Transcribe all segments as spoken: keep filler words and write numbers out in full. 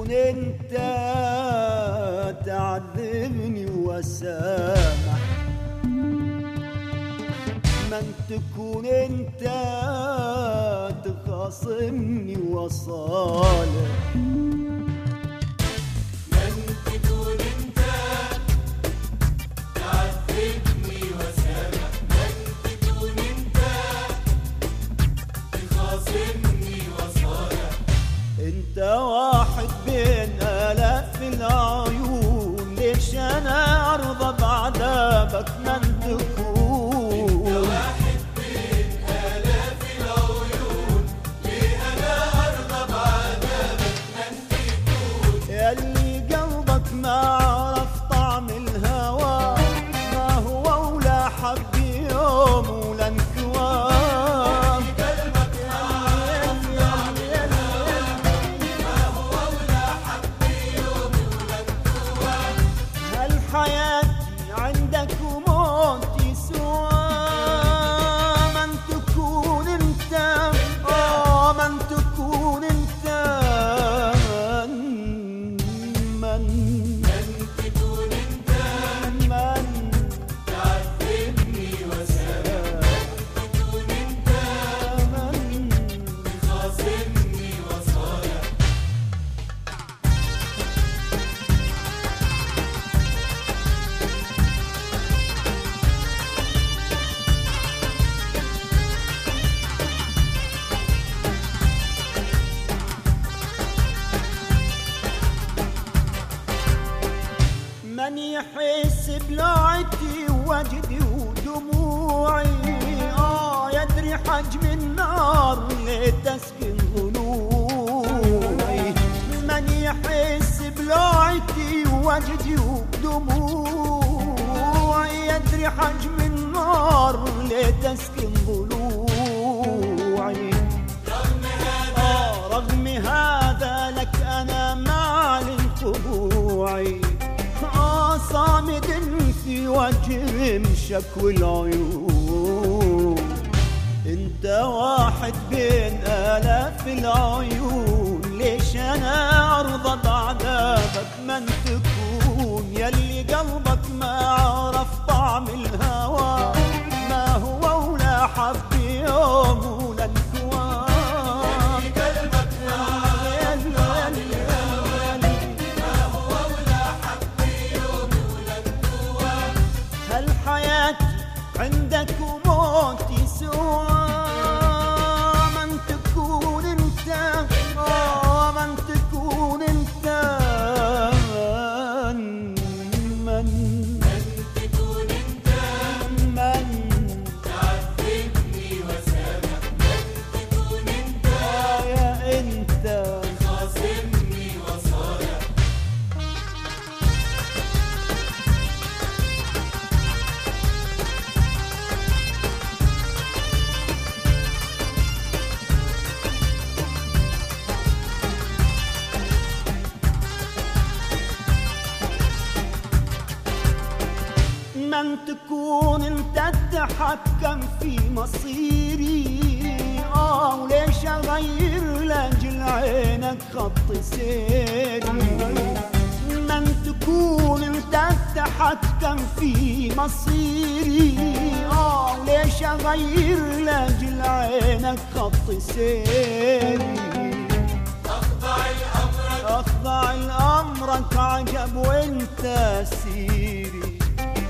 تكون انت تعذبني وسامح، من تكون انت تخاصمني وصالح، من تكون انت تعذبني وسامح، من تكون انت تخاصمني وصالح. انت واحد بين آلاف العيون، ليش انا ارضى بعذابك من تكون؟ انت واحد بين آلاف العيون، ليه انا ارضى بعذابك من تكون؟ ياللي قلبك ما عرف طعم الهوى، ما هو ولا حب يوم ولا انكوام. قلبك ما عرف طعم الهوى، ما هو ولا حب يوم ولا انكوام. هالحياة عندك وموتي سوا، من تكون انت اه من تكون انت من من تكون انت من تعذبني وسامح، من تكون انت من تخاصمني وصالح. من يحس بلعتي ووجدي ودموعي، آه يدري حجم النار اللي تسكن ضلوعي. من يحس بلعتي ووجدي ودموعي، يدري حجم النار اللي تسكن ضلوعي. رغم هذا آه رغم هذا لك أنا معلن خضوعي، آه صامد في وجه شكوى العيون. انت واحد بين آلاف العيون، ليش انا ارضى بعذابك من تكون؟ يلي قلبك ما عرف طعم الهوى، ما هو ولا حب يوم ولا انكوام. قلبك ما عرف طعم الهوى، ما هو ولا حب يوم ولا انكوام. هالحياة عندك وموتي سوا، من تكون انت آه من تكون انت من من تكون انت من تعذبني وسامح، من تكون انت آه يا انت تخاصمني وصالح. من تكون انت تتحكم في مصيري، اه وليش اغير لاجل عينك خط سيري. من تكون انت تتحكم في مصيري، اه وليش اغير لاجل عينك خط سيري. اخضع لامرك اخضع لامرك عجب وانت سيري،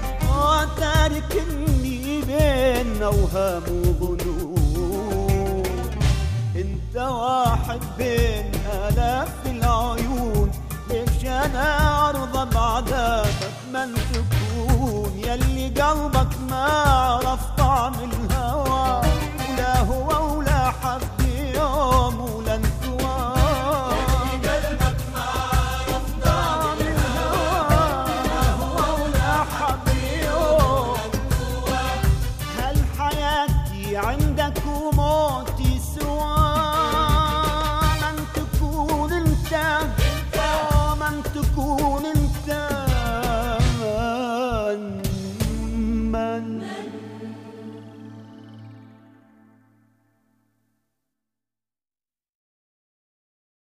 وتاركني بين اوهام وظنون. انت واحد بين الاف العيون، ليش انا ارضى بعذابك من تكون؟